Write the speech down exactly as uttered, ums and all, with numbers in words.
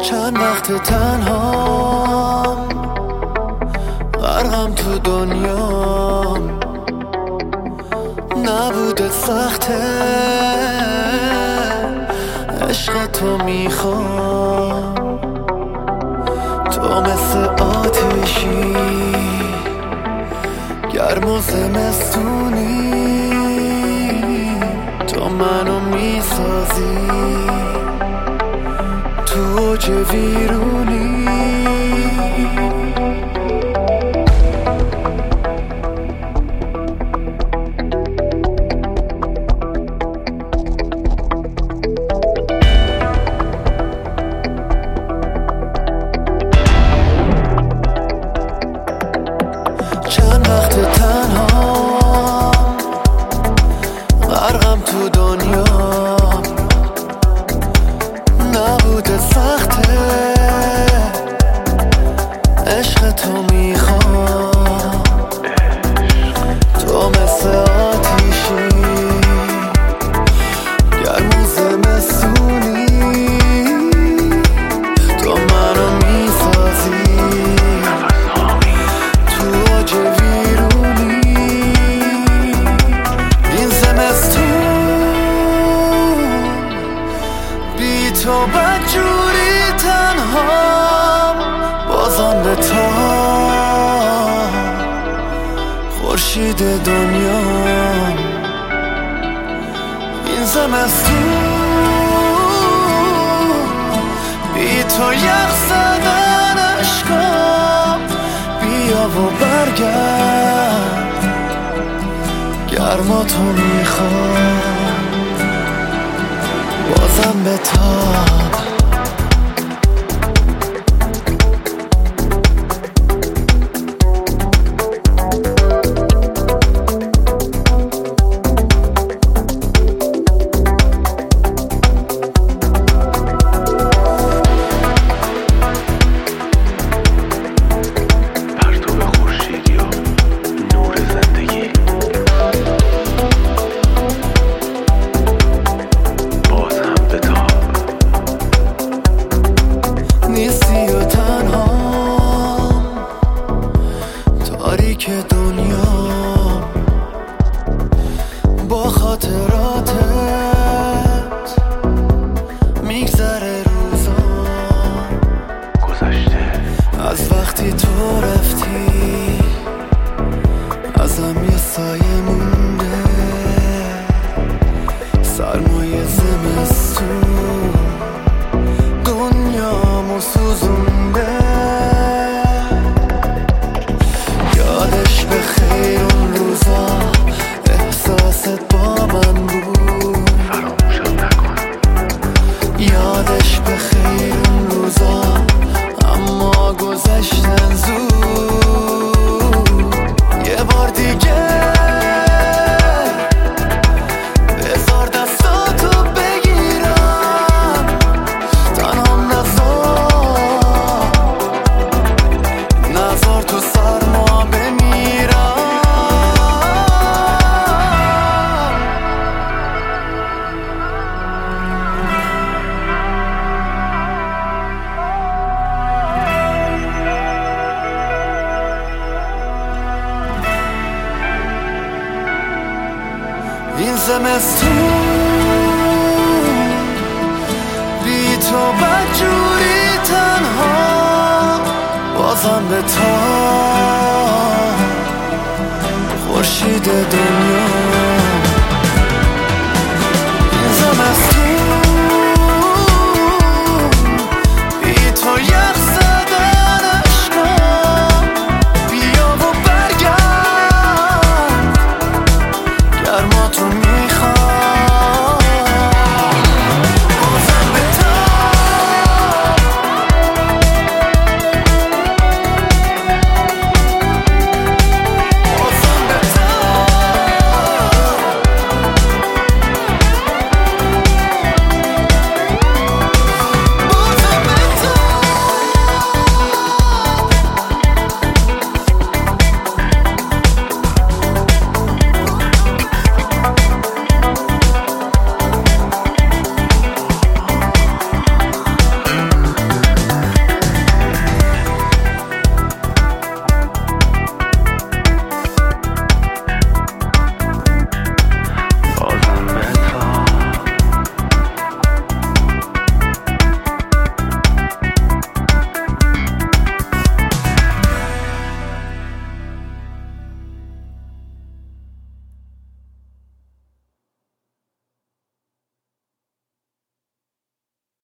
چند وقت تنهام، غرقم تو دنیام، نبوده سخته، عشق تو میخوام. تو مثل آتشی گرم و زمستونی، تو منو میسازی تو اوج ویرونی. چند وقت تنهام، غرقم تو دنیام، نبوده سخته، عشق تو میخوام. تو مثل آتیشی گرم و زمستونی، تو منو میسازی تو اوج ویرونی. این زمستون بی تو بدجوری تنهام، بازم به تا خورشید دنیام. این زمستون بی تو یخ زدن عشقام، بیا و برگرد گرما تو میخوام، بازم به تاب. نیستی و تنهام، تاریک دنیا، با خاطراتت میگذره روزام. گذشته از وقتی تو رفتی، ازم یه سایه مونده، سرمایه زمستون دنیامو سوزونده. یادش به خیر اون روزا، احساست با من بود، فراموشم نکن. یادش به خیر اون روزا، اما گذشتن زود. یه بار دیگه بذار دستاتو بگیرم، تنهام نذار، نذار تو سرما بمیرم. این زمستون بی تو بدجوری تنها، بازم به تا خورشید دنیا.